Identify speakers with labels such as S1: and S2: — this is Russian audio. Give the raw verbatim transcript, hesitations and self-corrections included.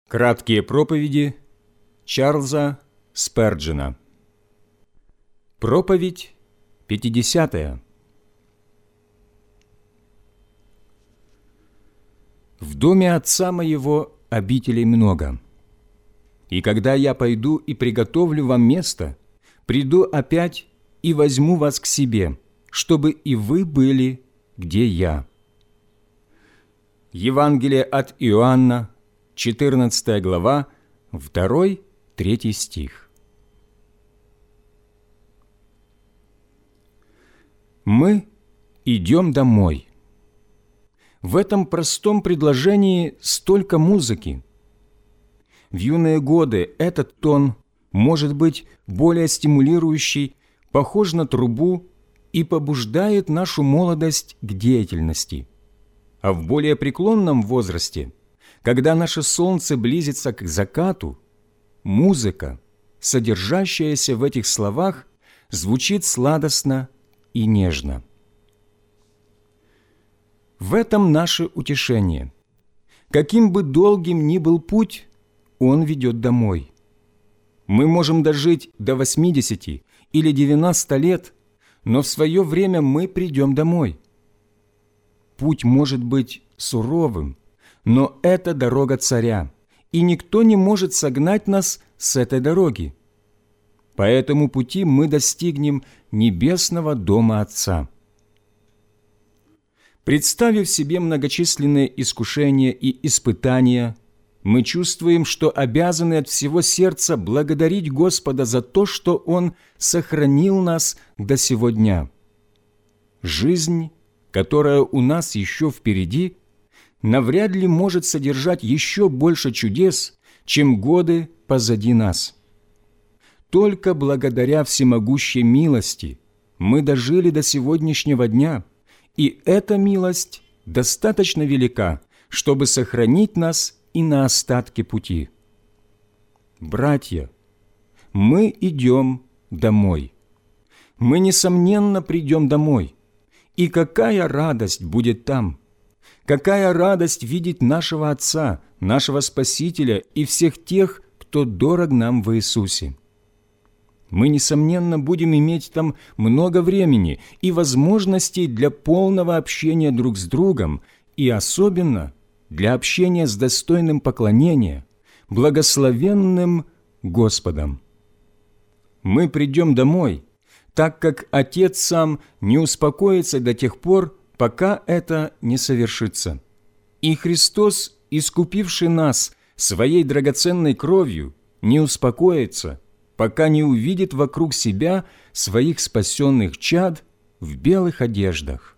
S1: Краткие проповеди Чарльза Сперджена. Проповедь пятидесятая. В доме Отца моего обителей много. И когда я пойду и приготовлю вам место, приду опять и возьму вас к себе, чтобы и вы были, где я». Евангелие от Иоанна, четырнадцатая глава, второй-третий стих. Мы идем домой. В этом простом предложении столько музыки. В юные годы этот тон может быть более стимулирующий, похож на трубу и побуждает нашу молодость к деятельности. А в более преклонном возрасте, когда наше солнце близится к закату, музыка, содержащаяся в этих словах, звучит сладостно и нежно. В этом наше утешение. Каким бы долгим ни был путь, он ведет домой. Мы можем дожить до восьмидесяти или девяноста лет, но в свое время мы придем домой. Путь может быть суровым, но это дорога царя, и никто не может согнать нас с этой дороги. По этому пути мы достигнем небесного дома Отца. Представив себе многочисленные искушения и испытания, мы чувствуем, что обязаны от всего сердца благодарить Господа за то, что Он сохранил нас до сего дня. Жизнь, которая у нас еще впереди, навряд ли может содержать еще больше чудес, чем годы позади нас. Только благодаря всемогущей милости мы дожили до сегодняшнего дня, и эта милость достаточно велика, чтобы сохранить нас и на остатке пути. Братья, мы идем домой. Мы, несомненно, придем домой. И какая радость будет там! Какая радость видеть нашего Отца, нашего Спасителя и всех тех, кто дорог нам в Иисусе. Мы, несомненно, будем иметь там много времени и возможностей для полного общения друг с другом и особенно для общения с достойным поклонения, благословенным Господом. Мы придем домой, так как Отец сам не успокоится до тех пор, пока это не совершится. И Христос, искупивший нас Своей драгоценной кровью, не успокоится, пока не увидит вокруг себя Своих спасенных чад в белых одеждах.